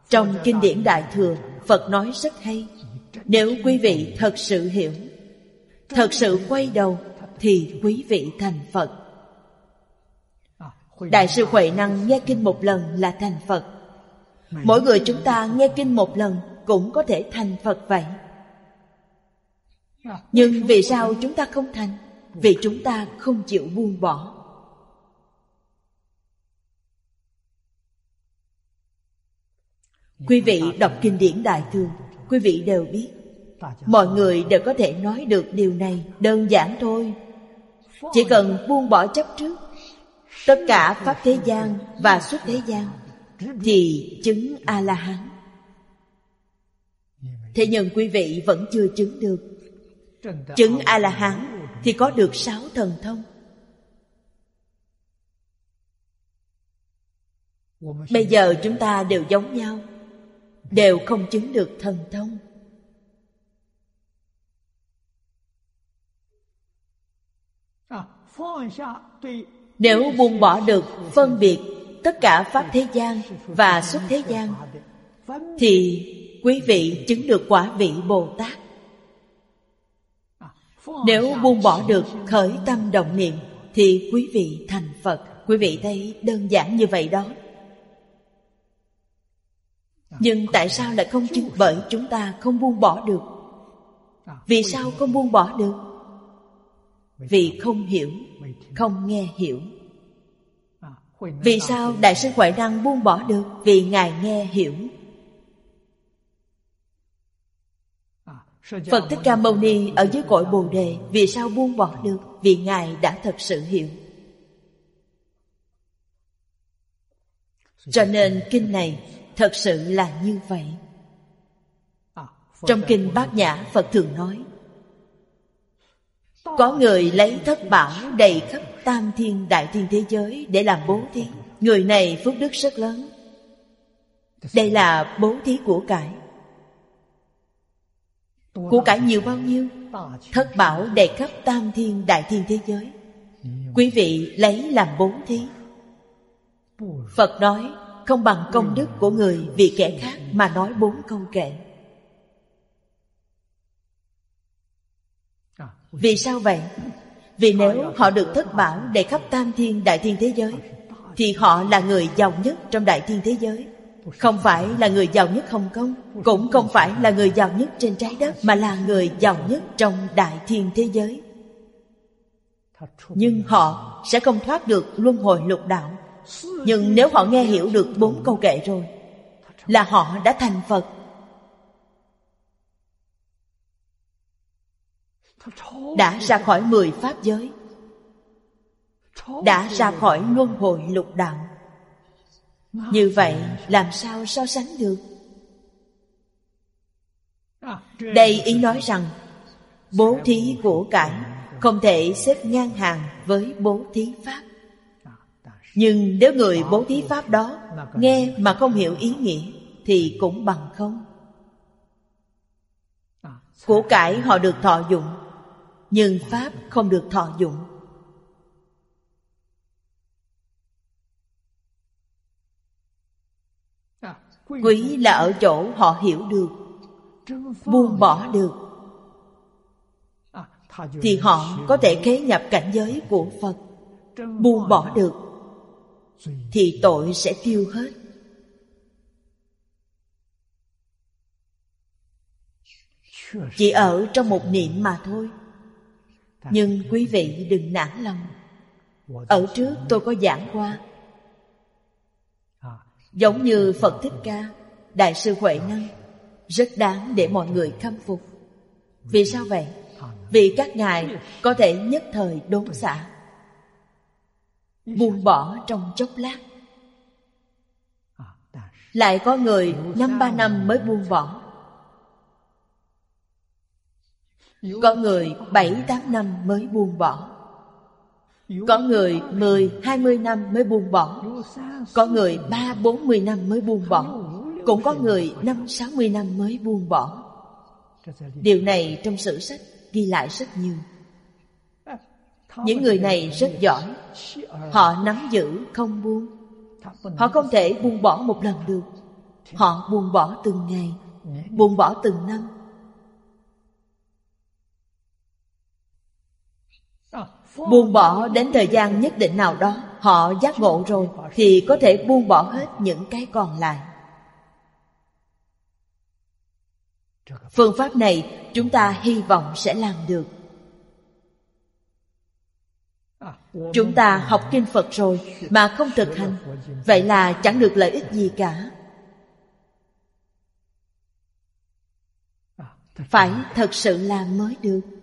Trong kinh điển Đại Thừa, Phật nói rất hay. Nếu quý vị thật sự hiểu, thật sự quay đầu, thì quý vị thành Phật. Đại sư Huệ Năng nghe kinh một lần là thành Phật. Mỗi người chúng ta nghe kinh một lần cũng có thể thành Phật vậy. Nhưng vì sao chúng ta không thành? Vì chúng ta không chịu buông bỏ. Quý vị đọc kinh điển Đại Thừa, quý vị đều biết, mọi người đều có thể nói được điều này, đơn giản thôi. Chỉ cần buông bỏ chấp trước, tất cả pháp thế gian và xuất thế gian, thì chứng A-la-hán. Thế nhưng quý vị vẫn chưa chứng được. Chứng A-la-hán thì có được 6 thần thông. Bây giờ chúng ta đều giống nhau, đều không chứng được thần thông. Nếu buông bỏ được phân biệt tất cả pháp thế gian và xuất thế gian, thì quý vị chứng được quả vị Bồ Tát. Nếu buông bỏ được khởi tâm động niệm, thì quý vị thành Phật. Quý vị thấy đơn giản như vậy đó. Nhưng tại sao lại không chứng? Bởi chúng ta không buông bỏ được. Vì sao không buông bỏ được? Vì không hiểu, không nghe hiểu. Vì sao Đại sư Huệ Năng buông bỏ được? Vì Ngài nghe hiểu. Phật Thích Ca Mâu Ni ở dưới cội Bồ Đề, vì sao buông bỏ được? Vì Ngài đã thật sự hiểu. Cho nên kinh này thật sự là như vậy. Trong kinh Bát Nhã, Phật thường nói, có người lấy thất bảo đầy khắp tam thiên đại thiên thế giới để làm bố thí. Người này phước đức rất lớn. Đây là bố thí của cải. Của cải nhiều bao nhiêu? Thất bảo đầy khắp tam thiên đại thiên thế giới. Quý vị lấy làm bố thí. Phật nói không bằng công đức của người vì kẻ khác mà nói 4 câu kệ. Vì sao vậy? Vì nếu họ được thất bảo đầy khắp tam thiên đại thiên thế giới, thì họ là người giàu nhất trong đại thiên thế giới. Không phải là người giàu nhất Hồng Kông, cũng không phải là người giàu nhất trên trái đất, mà là người giàu nhất trong đại thiên thế giới. Nhưng họ sẽ không thoát được luân hồi lục đạo. Nhưng nếu họ nghe hiểu được 4 câu kệ rồi, là họ đã thành Phật. Đã ra khỏi 10 pháp giới, đã ra khỏi luân hồi lục đạo. Như vậy làm sao so sánh được? Đây ý nói rằng bố thí của cải không thể xếp ngang hàng với bố thí pháp. Nhưng nếu người bố thí pháp đó nghe mà không hiểu ý nghĩa, thì cũng bằng không. Của cải họ được thọ dụng, nhưng pháp không được thọ dụng. Quý là ở chỗ họ hiểu được, buông bỏ được, thì họ có thể khế nhập cảnh giới của Phật. Buông bỏ được thì tội sẽ tiêu hết. Chỉ ở trong một niệm mà thôi. Nhưng quý vị đừng nản lòng. Ở trước tôi có giảng qua, giống như Phật Thích Ca, Đại sư Huệ Năng, rất đáng để mọi người khâm phục. Vì sao vậy? Vì các ngài có thể nhất thời đốn xả, buông bỏ trong chốc lát. Lại có người 5-3 năm mới buông bỏ, có người 7-8 năm mới buông bỏ, có người 10-20 năm mới buông bỏ, có người 30-40 năm mới buông bỏ, cũng có người 50-60 năm mới buông bỏ. Điều này trong sử sách ghi lại rất nhiều. Những người này rất giỏi. Họ nắm giữ không buông. Họ không thể buông bỏ một lần được. họ buông bỏ từng ngày, buông bỏ từng năm. Buông bỏ đến thời gian nhất định nào đó, họ giác ngộ rồi thì có thể buông bỏ hết những cái còn lại. Phương pháp này chúng ta hy vọng sẽ làm được. Chúng ta học kinh Phật rồi mà không thực hành, vậy là chẳng được lợi ích gì cả. Phải thật sự làm mới được.